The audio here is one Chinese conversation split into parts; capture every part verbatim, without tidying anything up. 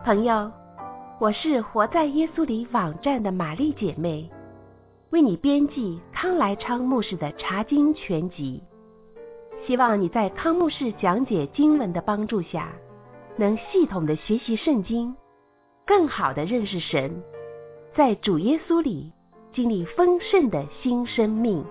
朋友，我是活在耶稣里网站的玛丽姐妹，为你编辑康来昌牧师的查经全集。希望你在康牧师讲解经文的帮助下，能系统的学习圣经，更好的认识神，在主耶稣里经历丰盛的新生命。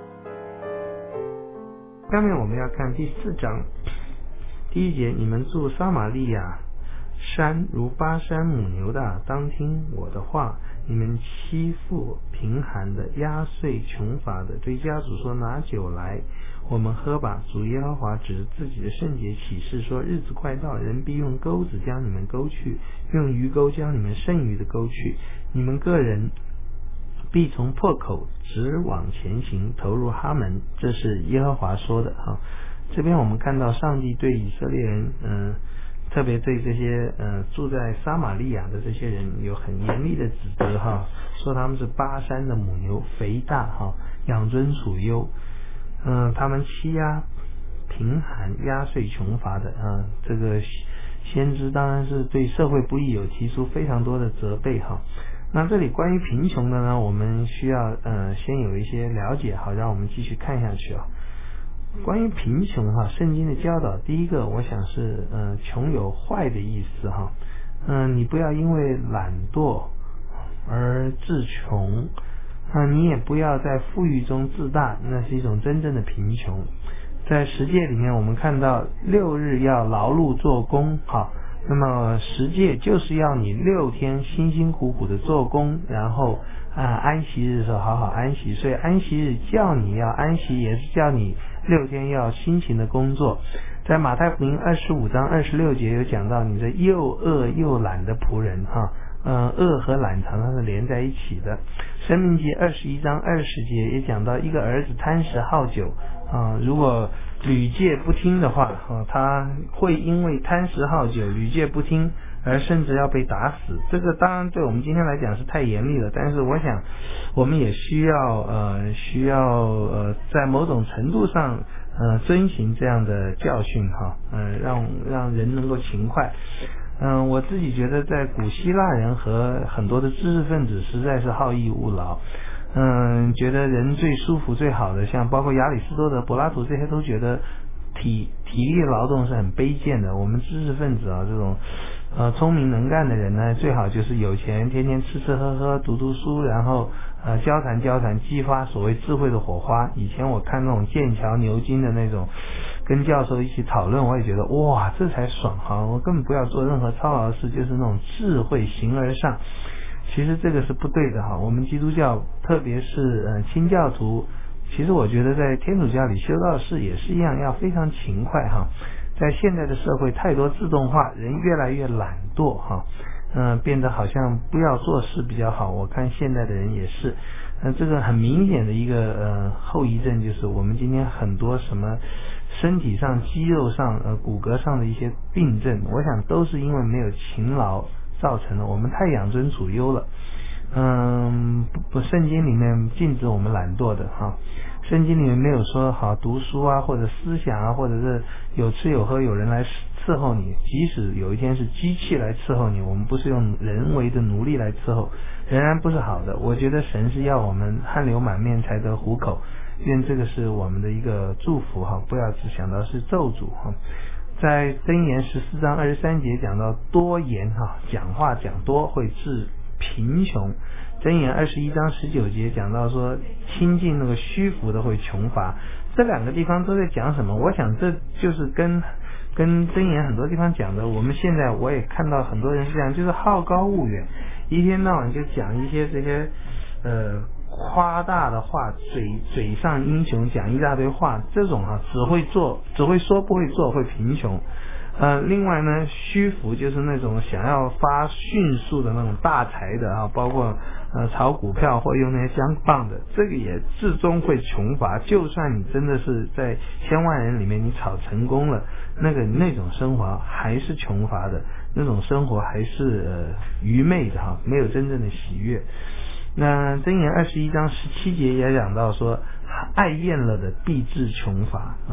下面我们要看第四章第一节，你们住撒玛利亚山如巴山母牛的，当听我的话。你们欺负贫寒的，压碎穷乏的，对家主说，拿酒来，我们喝吧。主耶和华指着自己的圣洁启示说，日子快到，人必用钩子将你们勾去，用鱼钩将你们剩余的勾去。你们个人必从破口直往前行，投入哈门。这是耶和华说的啊。这边我们看到上帝对以色列人嗯、呃特别对这些呃住在撒玛利亚的这些人有很严厉的指责哈，说他们是巴山的母牛，肥大哈，养尊处优，嗯、呃，他们欺压贫寒，压碎穷乏的啊、呃。这个先知当然是对社会不义有提出非常多的责备哈。那这里关于贫穷的呢，我们需要呃先有一些了解，好，让我们继续看下去啊。关于贫穷哈，圣经的教导，第一个我想是呃穷有坏的意思哈，嗯、呃，你不要因为懒惰而自穷，啊、呃，你也不要在富裕中自大，那是一种真正的贫穷。在十诫里面，我们看到六日要劳碌做工，好，那么十诫就是要你六天辛辛苦苦的做工，然后啊安息日的时候好好安息，所以安息日叫你要安息，也是叫你六天要辛勤的工作。在马太福音二十五章二十六节有讲到，你这又饿又懒的仆人哈，嗯、呃，饿和懒常常是连在一起的。申命记二十一章二十节也讲到，一个儿子贪食好酒啊、呃，如果屡诫不听的话，啊，他会因为贪食好酒、屡诫不听而甚至要被打死。这个当然对我们今天来讲是太严厉了，但是我想我们也需要呃需要呃在某种程度上呃遵循这样的教训哈，呃让让人能够勤快。嗯、呃，我自己觉得在古希腊人和很多的知识分子实在是好逸恶劳。嗯，觉得人最舒服最好的，像包括亚里士多德、柏拉图这些都觉得体体力劳动是很卑贱的。我们知识分子啊，这种呃聪明能干的人呢，最好就是有钱，天天吃吃喝喝，读读书，然后呃交谈交谈，激发所谓智慧的火花。以前我看那种剑桥牛津的那种，跟教授一起讨论，我也觉得哇，这才爽哈！我根本不要做任何操劳的事，就是那种智慧形而上。其实这个是不对的哈，我们基督教特别是呃清教徒，其实我觉得在天主教里修道士也是一样，要非常勤快哈。在现在的社会太多自动化，人越来越懒惰哈，嗯、呃，变得好像不要做事比较好。我看现在的人也是，呃，这个很明显的一个呃后遗症就是我们今天很多什么身体上、肌肉上、呃骨骼上的一些病症，我想都是因为没有勤劳造成的，我们太养尊处优了。嗯，不不，圣经里面禁止我们懒惰的哈，圣经里面没有说好读书啊，或者思想啊，或者是有吃有喝有人来伺候你，即使有一天是机器来伺候你，我们不是用人为的奴隶来伺候，仍然不是好的。我觉得神是要我们汗流满面才得糊口，愿这个是我们的一个祝福哈，不要只想到是咒诅哈。在箴言十四章二十三节讲到多言哈，讲话讲多会致贫穷。箴言二十一章十九节讲到说，亲近那个虚浮的会穷乏。这两个地方都在讲什么？我想这就是跟跟箴言很多地方讲的，我们现在我也看到很多人是这样，就是好高骛远，一天到晚就讲一些这些呃夸大的话，嘴嘴上英雄，讲一大堆话，这种啊只会做只会说不会做，会贫穷。呃，另外呢，虚浮就是那种想要发迅速的那种大财的啊，包括呃炒股票或用那些香棒的，这个也至终会穷乏。就算你真的是在千万人里面你炒成功了，那个那种生活还是穷乏的，那种生活还是呃愚昧的哈，没有真正的喜悦。那箴言二十一章十七节也讲到说，爱厌了的必致穷乏啊。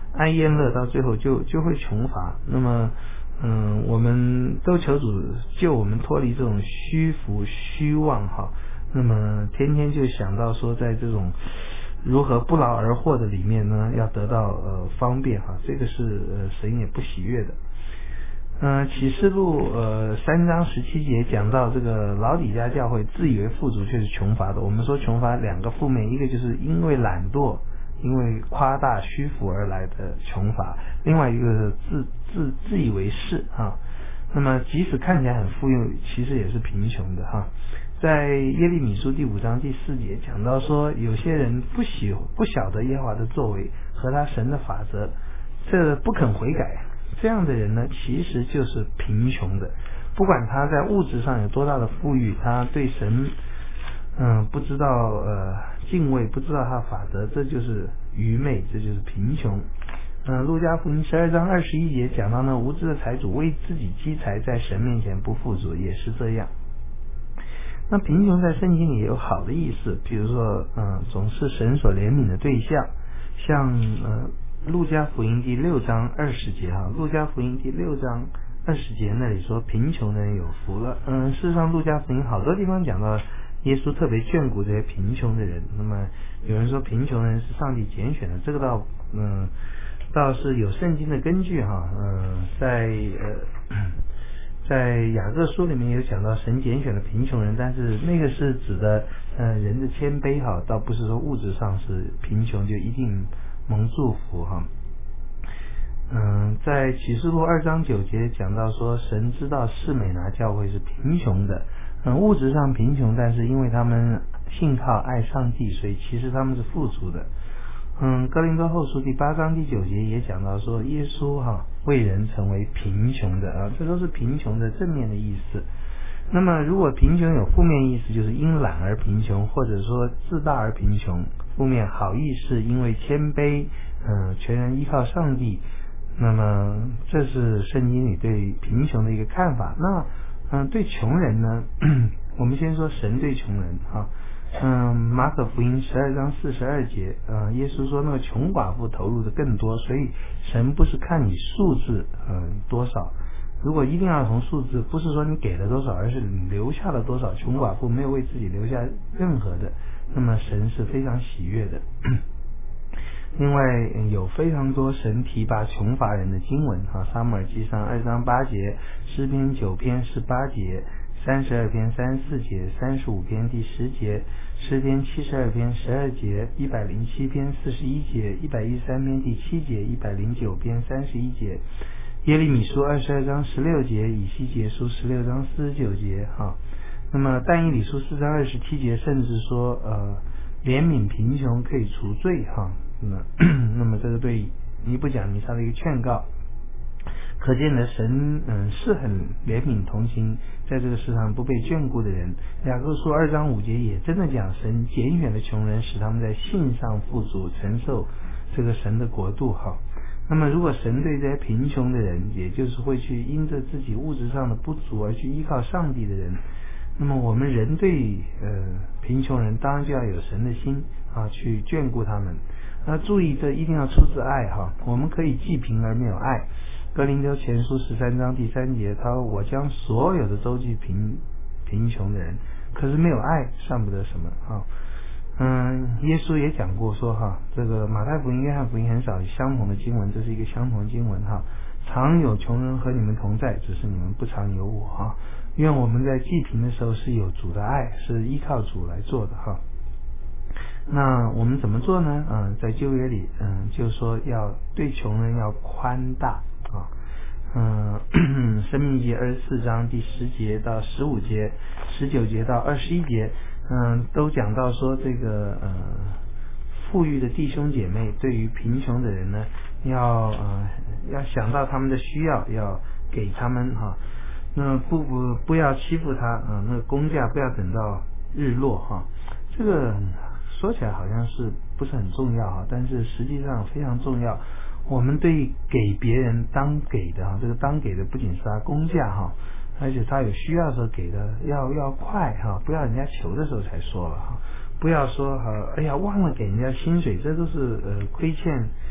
哀厌乐，到最后就就会穷乏。那么嗯，我们都求主救我们脱离这种虚浮虚妄哈。那么天天就想到说，在这种如何不劳而获的里面呢，要得到呃方便哈，这个是呃神也不喜悦的。嗯、呃，启示录呃三章十七节讲到这个老底嘉教会自以为富足却是穷乏的。我们说穷乏两个负面，一个就是因为懒惰，因为夸大虚浮而来的穷乏，另外一个是自自自以为是哈。那么即使看起来很富有，其实也是贫穷的哈。在耶利米书第五章第四节讲到说，有些人不喜不晓得耶和华的作为和他神的法则，这不肯悔改，这样的人呢，其实就是贫穷的。不管他在物质上有多大的富裕，他对神嗯不知道呃敬畏，不知道他法则，这就是愚昧，这就是贫穷。嗯，路加福音十二章二十一节讲到呢，无知的财主为自己积财，在神面前不富足，也是这样。那贫穷在圣经里也有好的意思，比如说嗯，总是神所怜悯的对象，像呃路加福音第六章二十节哈，路加福音第六章二十节那里说贫穷的人有福了。嗯，事实上路加福音好多地方讲到耶稣特别眷顾这些贫穷的人。那么有人说贫穷的人是上帝拣选的，这个倒嗯倒是有圣经的根据哈。嗯，在呃在雅各书里面有讲到神拣选了贫穷人，但是那个是指的呃人的谦卑哈，倒不是说物质上是贫穷就一定蒙祝福哈。嗯，在启示录二章九节讲到说，神知道士美拿教会是贫穷的，嗯，物质上贫穷，但是因为他们信靠爱上帝，所以其实他们是富足的。嗯，哥林多后书第八章第九节也讲到说，耶稣哈为人成为贫穷的啊，这都是贫穷的正面的意思。那么如果贫穷有负面意思，就是因懒而贫穷，或者说自大而贫穷。负面好意是因为谦卑，嗯、呃，全然依靠上帝。那么这是圣经里对贫穷的一个看法。那嗯、呃，对穷人呢，我们先说神对穷人啊。嗯，马可福音十二章四十二节，呃，耶稣说那个穷寡妇投入的更多，所以神不是看你数字，嗯、呃，多少。如果一定要从数字，不是说你给了多少，而是你留下了多少。穷寡妇没有为自己留下任何的，那么神是非常喜悦的。另外有非常多神提拔穷乏人的经文哈，撒母耳记上二章八节，诗篇九篇十八节，三十二篇三十四节，三十五篇第十节，诗篇七十二篇十二节，一百零七篇四十一节，一百一十三篇第七节，一百零九篇三十一节，耶利米书二十二章十六节，以西结书十六章四十九节哈。那么但以理书四章二十七节甚至说呃怜悯贫穷可以除罪哈。那那么这个对尼布甲尼撒的一个劝告，可见的神嗯是很怜悯同情在这个世上不被眷顾的人。雅各书二章五节也真的讲神拣选的穷人，使他们在信上富足，承受这个神的国度哈。那么如果神对这些贫穷的人，也就是会去因着自己物质上的不足而去依靠上帝的人，那么我们人对呃贫穷人当然就要有神的心啊，去眷顾他们。那注意，这一定要出自爱哈。我们可以既贫而没有爱。哥林多前书十三章第三节，他说我将所有的周济贫贫穷的人，可是没有爱，算不得什么哈。嗯，耶稣也讲过说哈，这个马太福音、约翰福音很少相同的经文，这是一个相同的经文哈。常有穷人和你们同在，只是你们不常有我哈。愿我们在济贫的时候是有主的爱，是依靠主来做的哈。那我们怎么做呢？嗯，在旧约里，嗯，就说要对穷人要宽大啊。嗯，申命记二十四章第十节到十五节、十九节到二十一节，嗯，都讲到说这个呃，富裕的弟兄姐妹对于贫穷的人呢，要呃要想到他们的需要，要给他们哈。那不不不要欺负他啊，那个工价不要等到日落哈。这个说起来好像是不是很重要哈，但是实际上非常重要。我们对给别人当给的哈，这个当给的不仅是他工价哈，而且他有需要的时候给的要要快哈，不要人家求的时候才说了哈，不要说哈，哎呀忘了给人家薪水，这都是呃亏欠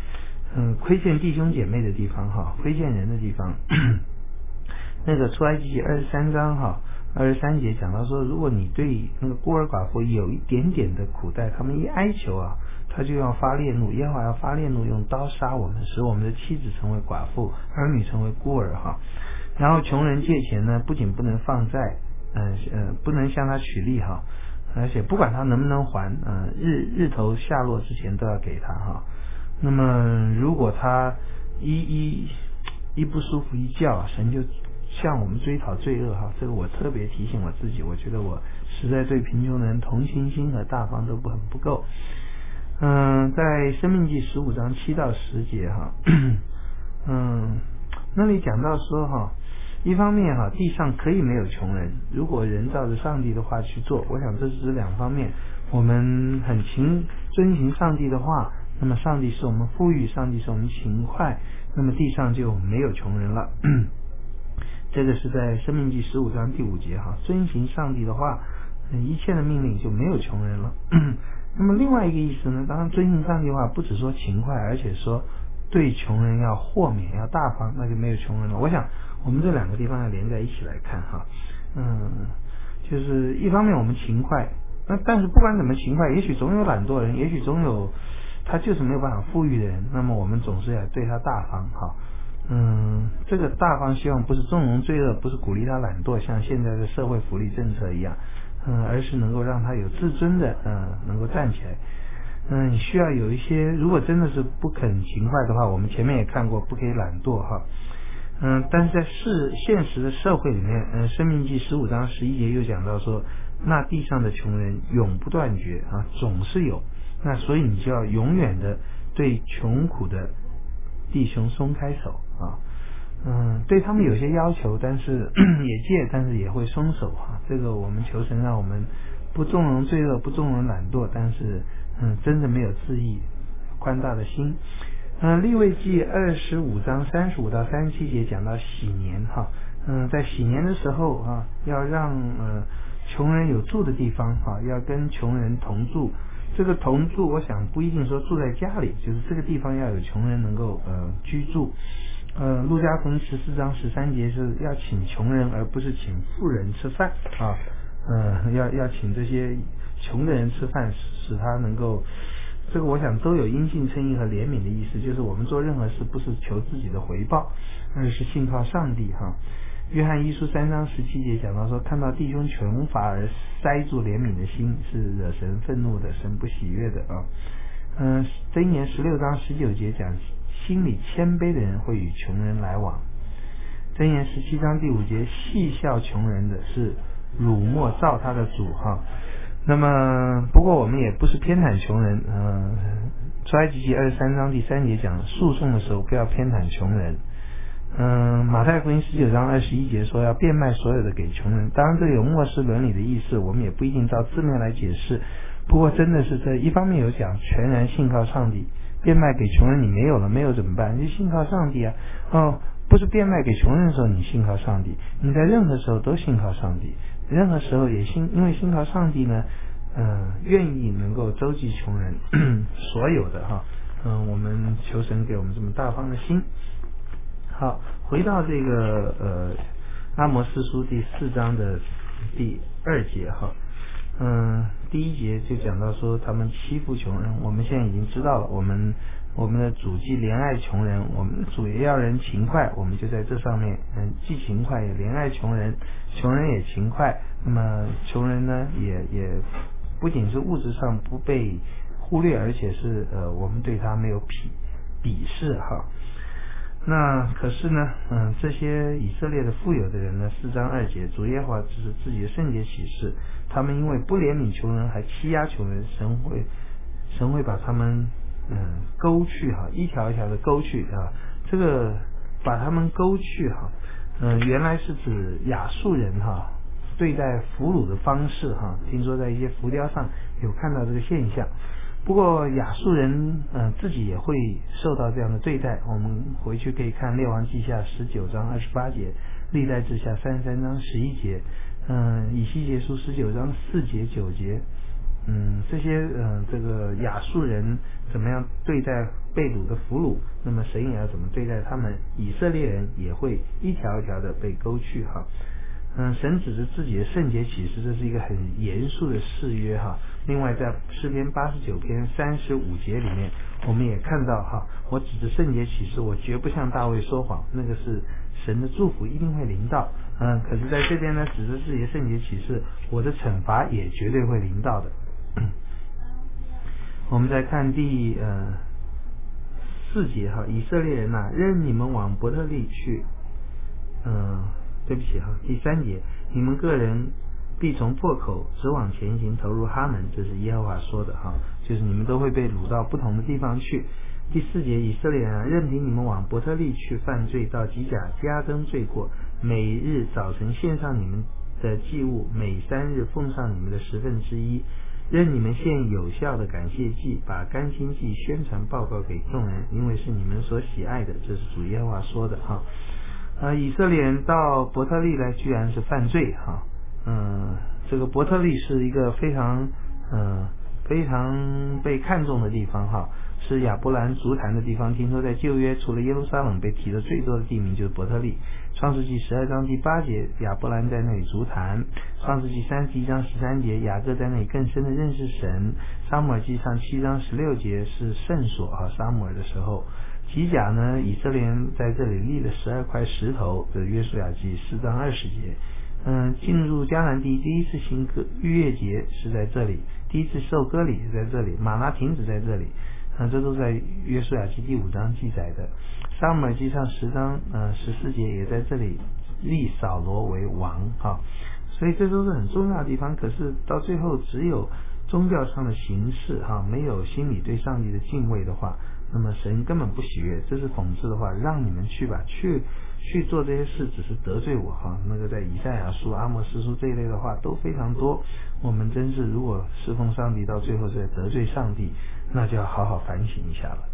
嗯亏欠弟兄姐妹的地方哈，亏欠人的地方。那个出埃及记二十三章哈，二十三节讲到说，如果你对那个孤儿寡妇有一点点的苦待，他们一哀求啊，他就要发烈怒，耶和华要发烈怒，用刀杀我们，使我们的妻子成为寡妇，儿女成为孤儿哈。然后穷人借钱呢，不仅不能放债，嗯呃不能向他取利哈，而且不管他能不能还，嗯、呃、日日头下落之前都要给他哈。那么如果他一一一不舒服一叫，神就向我们追讨罪恶哈。这个我特别提醒我自己，我觉得我实在对贫穷人同情心和大方都不很不够。嗯，在申命记十五章七到十节哈，嗯，那里讲到说哈，一方面哈，地上可以没有穷人，如果人照着上帝的话去做，我想这是两方面。我们很勤遵行上帝的话，那么上帝使我们富裕，上帝使我们勤快，那么地上就没有穷人了。这个是在申命记十五章第五节哈，遵行上帝的话，一切的命令就没有穷人了。那么另外一个意思呢，当然遵行上帝的话，不只说勤快，而且说对穷人要豁免，要大方，那就没有穷人了。我想我们这两个地方要连在一起来看哈，嗯，就是一方面我们勤快，那但是不管怎么勤快，也许总有懒惰人，也许总有他就是没有办法富裕的人，那么我们总是要对他大方哈。嗯，这个大方希望不是纵容罪恶，不是鼓励他懒惰，像现在的社会福利政策一样，嗯，而是能够让他有自尊的，嗯，能够站起来。嗯，你需要有一些，如果真的是不肯勤快的话，我们前面也看过，不可以懒惰哈。嗯，但是在世现实的社会里面，嗯，申命记十五章十一节又讲到说，那地上的穷人永不断绝啊，总是有。那所以你就要永远的对穷苦的弟兄松开手啊，嗯，对他们有些要求，但是也借，但是也会松手哈。这个我们求神让我们不纵容罪恶，不纵容懒惰，但是嗯，真的没有自义，宽大的心。嗯，利未记二十五章三十五到三十七节讲到喜年哈，嗯，在喜年的时候啊，要让呃穷人有住的地方哈，要跟穷人同住。这个同住，我想不一定说住在家里，就是这个地方要有穷人能够呃居住。呃，路加福音十四章十三节是要请穷人，而不是请富人吃饭啊。呃，要要请这些穷的人吃饭，使他能够，这个我想都有因信称义和怜悯的意思，就是我们做任何事不是求自己的回报，而是信靠上帝哈。约翰一书三章十七节讲到说，看到弟兄穷乏而塞住怜悯的心，是惹神愤怒的，神不喜悦的啊。嗯，箴言十六章十九节讲，心里谦卑的人会与穷人来往。箴言十七章第五节，戏笑穷人的是辱没造他的主哈。那么不过我们也不是偏袒穷人，嗯，出埃及记二十三章第三节讲，诉讼的时候不要偏袒穷人。嗯，马太福音十九章二十一节说要变卖所有的给穷人，当然这有末世伦理的意思，我们也不一定照字面来解释，不过真的是这一方面有讲全然信靠上帝，变卖给穷人你没有了，没有怎么办？就信靠上帝啊。哦，不是变卖给穷人的时候你信靠上帝，你在任何时候都信靠上帝，任何时候也信，因为信靠上帝呢，嗯，愿意能够周济穷人所有的哈，嗯，我们求神给我们这么大方的心。好，回到这个呃阿摩司书第四章的第二节哈，嗯，第一节就讲到说他们欺负穷人，我们现在已经知道了，我们我们的主既怜爱穷人，我们的主也要人勤快，我们就在这上面，嗯，既勤快也怜爱穷人，穷人也勤快，那么穷人呢也也不仅是物质上不被忽略，而且是呃我们对他没有鄙鄙视哈。那可是呢，嗯，这些以色列的富有的人呢，四章二节，主耶和华只是自己的圣洁启示，他们因为不怜悯穷人，还欺压穷人，神会神会把他们嗯勾去哈，一条一条的勾去啊，这个把他们勾去哈，嗯，原来是指亚述人哈对待俘虏的方式哈，听说在一些浮雕上有看到这个现象。不过亚述人嗯、呃、自己也会受到这样的对待，我们回去可以看列王记下十九章二十八节，历代志下三十三章十一节，嗯、呃、以西结书十九章四节九节， 嗯，这些呃这个亚述人怎么样对待被掳的俘虏，那么神也要怎么对待他们，以色列人也会一条一条的被勾去哈。嗯，神指着自己的圣洁启示，这是一个很严肃的誓约哈。另外，在诗篇八十九篇三十五节里面，我们也看到哈，我指着圣洁启示，我绝不向大卫说谎，那个是神的祝福一定会临到。嗯，可是在这边呢，指着自己的圣洁启示，我的惩罚也绝对会临到的。我们再看第呃四节哈，以色列人呐、啊，任你们往伯特利去，嗯、呃。对不起哈，第三节，你们个人必从破口直往前行，投入哈门，这是耶和华说的哈，就是你们都会被掳到不同的地方去。第四节，以色列人啊，任凭你们往伯特利去犯罪，到吉甲加增罪过，每日早晨献上你们的祭物，每三日奉上你们的十分之一，任你们献有效的感谢祭，把甘心祭宣传报告给众人，因为是你们所喜爱的，这是主耶和华说的哈。呃，以色列人到伯特利来，居然是犯罪哈。嗯，这个伯特利是一个非常嗯非常被看重的地方哈，是亚伯兰足坛的地方。听说在旧约除了耶路撒冷被提的最多的地名就是伯特利。创世纪十二章第八节，亚伯兰在那里足坛。创世纪三十一章十三节，雅各在那里更深的认识神。撒母耳记上七章十六节是圣所啊，撒母耳的时候。吉甲呢，以色列人在这里立了十二块石头，这约书亚记四章二十节。嗯，进入迦南地第一次行割逾越节是在这里，第一次受割礼是在这里，玛拿停止在这里，嗯，这都在约书亚记第五章记载的。撒母耳记上十章呃十四节也在这里立扫罗为王哈，所以这都是很重要的地方。可是到最后只有宗教上的形式哈，没有心里对上帝的敬畏的话，那么神根本不喜悦，这是讽刺的话，让你们去吧，去去做这些事只是得罪我哈。那个在以赛亚书、阿摩司书这一类的话都非常多。我们真是如果侍奉上帝到最后是在得罪上帝，那就要好好反省一下了。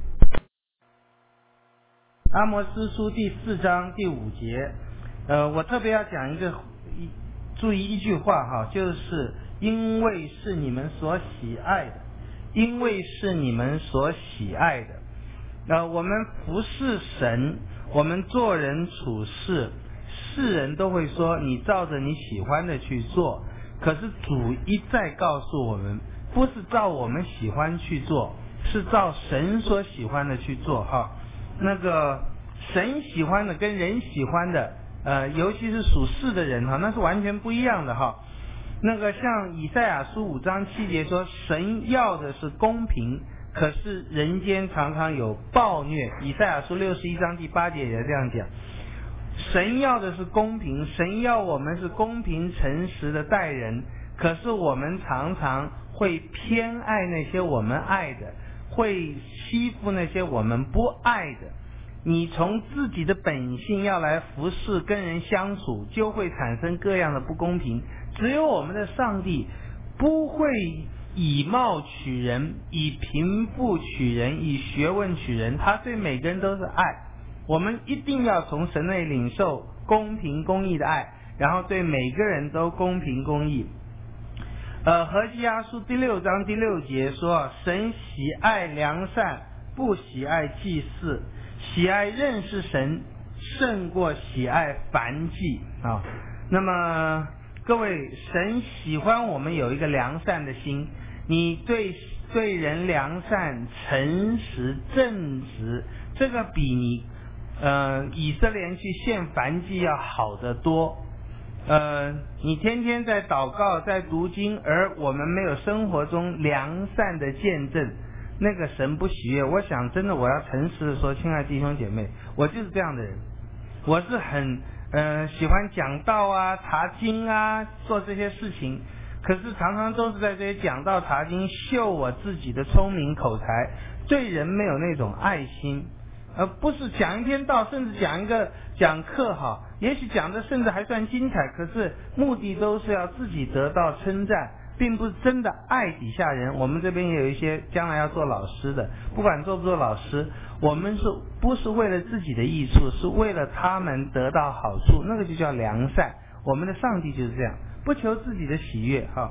阿摩司书第四章第五节，呃，我特别要讲一个，注意一句话哈，就是因为是你们所喜爱的，因为是你们所喜爱的。呃，我们服侍神，我们做人处事，世人都会说你照着你喜欢的去做，可是主一再告诉我们，不是照我们喜欢去做，是照神所喜欢的去做哈。那个神喜欢的跟人喜欢的，呃，尤其是属世的人哈，那是完全不一样的哈。那个像以赛亚书五章七节说，神要的是公平，可是人间常常有暴虐。以赛亚书六十一章第八节也这样讲，神要的是公平，神要我们是公平诚实的待人，可是我们常常会偏爱那些我们爱的，会欺负那些我们不爱的。你从自己的本性要来服侍跟人相处，就会产生各样的不公平。只有我们的上帝不会以貌取人，以贫富取人，以学问取人，他对每个人都是爱。我们一定要从神那里领受公平公义的爱，然后对每个人都公平公义。呃，何西阿书第六章第六节说，神喜爱良善，不喜爱祭祀，喜爱认识神，胜过喜爱燔祭啊。那么各位，神喜欢我们有一个良善的心，你对对人良善、诚实、正直，这个比你呃以色列人去献燔祭要好得多。呃，你天天在祷告，在读经，而我们没有生活中良善的见证，那个神不喜悦。我想真的，我要诚实的说，亲爱的弟兄姐妹，我就是这样的人。我是很呃喜欢讲道啊、查经啊，做这些事情，可是常常都是在这些讲道查经秀我自己的聪明口才，对人没有那种爱心。而不是讲一篇道，甚至讲一个讲课哈，也许讲的甚至还算精彩，可是目的都是要自己得到称赞，并不是真的爱底下人。我们这边也有一些将来要做老师的，不管做不做老师，我们是不是为了自己的益处，是为了他们得到好处，那个就叫良善。我们的上帝就是这样，不求自己的喜悦哈。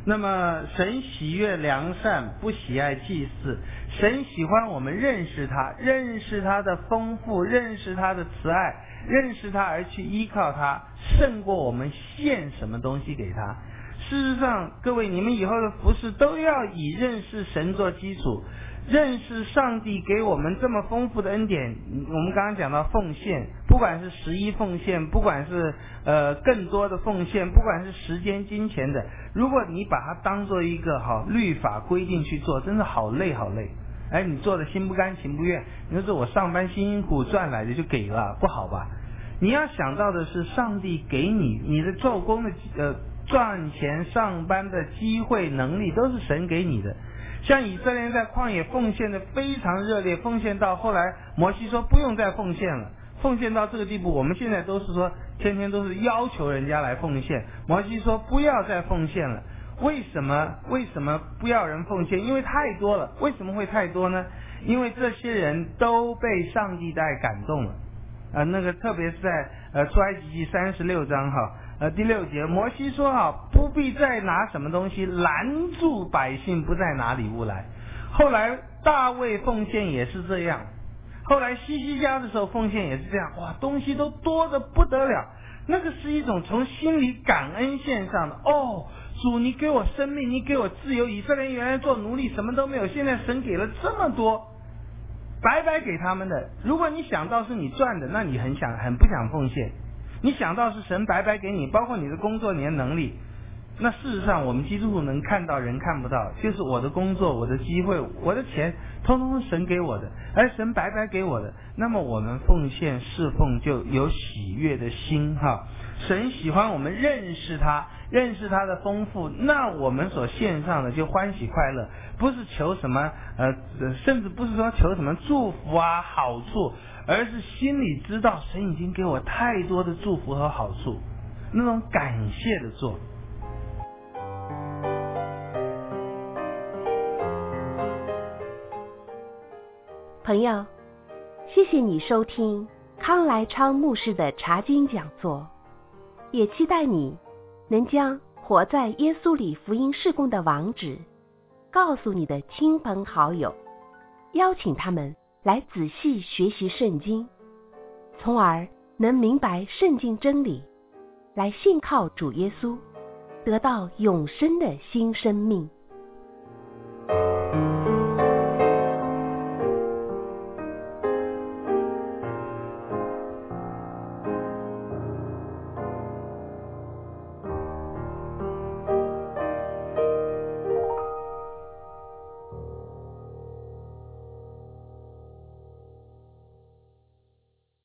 那么神喜悦良善，不喜爱祭祀。神喜欢我们认识他，认识他的丰富，认识他的慈爱，认识他而去依靠他，胜过我们献什么东西给他。事实上，各位，你们以后的服事都要以认识神做基础，认识上帝给我们这么丰富的恩典。我们刚刚讲到奉献，不管是十一奉献，不管是呃更多的奉献，不管是时间金钱的，如果你把它当做一个好律法规定去做，真的好累好累。哎，你做的心不甘情不愿，你说我上班辛辛苦赚来的就给了，不好吧？你要想到的是，上帝给你你的做工的呃赚钱上班的机会能力都是神给你的。像以色列人在旷野奉献的非常热烈，奉献到后来摩西说不用再奉献了，奉献到这个地步，我们现在都是说天天都是要求人家来奉献，摩西说不要再奉献了。为什么为什么不要人奉献？因为太多了。为什么会太多呢？因为这些人都被上帝的爱感动了。呃，那个特别是在呃出埃及记三十六章哈，呃第六节，摩西说哈，不必再拿什么东西拦住百姓，不再拿礼物来。后来大卫奉献也是这样，后来西西家的时候奉献也是这样，哇，东西都多得不得了。那个是一种从心里感恩献上的。哦，主，你给我生命，你给我自由。以色列人原来做奴隶什么都没有，现在神给了这么多，白白给他们的。如果你想到是你赚的，那你很想很不想奉献。你想到是神白白给你，包括你的工作，你的能力，那事实上我们基督徒能看到人看不到，就是我的工作，我的机会，我的钱，通通是神给我的，而神白白给我的。那么我们奉献侍奉就有喜悦的心哈。神喜欢我们认识他，认识他的丰富，那我们所献上的就欢喜快乐，不是求什么呃，甚至不是说求什么祝福啊好处，而是心里知道神已经给我太多的祝福和好处，那种感谢的做。 朋友，谢谢你收听康来昌牧师的查经讲座，也期待你能将活在耶稣里福音事工的网址告诉你的亲朋好友，邀请他们来仔细学习圣经，从而能明白圣经真理，来信靠主耶稣，得到永生的新生命。